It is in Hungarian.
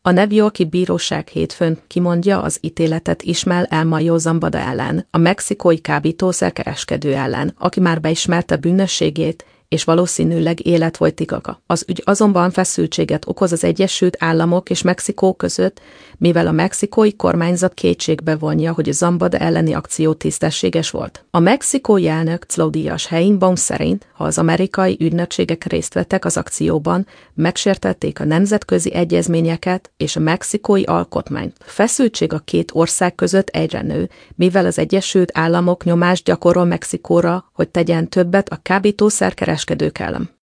A New York-i bíróság hétfőn kimondja az ítéletet Ismael El-Mayo Zambada ellen, a mexikói kábítószerkereskedő ellen, aki már beismerte bűnösségét, és valószínűleg életfogytiglaka. Az ügy azonban feszültséget okoz az Egyesült Államok és Mexikó között, mivel a mexikói kormányzat kétségbe vonja, hogy a Zambada elleni akció tisztességes volt. A mexikói elnök Claudia Sheinbaum szerint, ha az amerikai ügynökségek részt vettek az akcióban, megsértették a nemzetközi egyezményeket és a mexikói alkotmányt. A feszültség a két ország között egyre nő, mivel az Egyesült Államok nyomást gyakorol Mexikóra, hogy tegyen többet a kábítószerkereskedők ellen.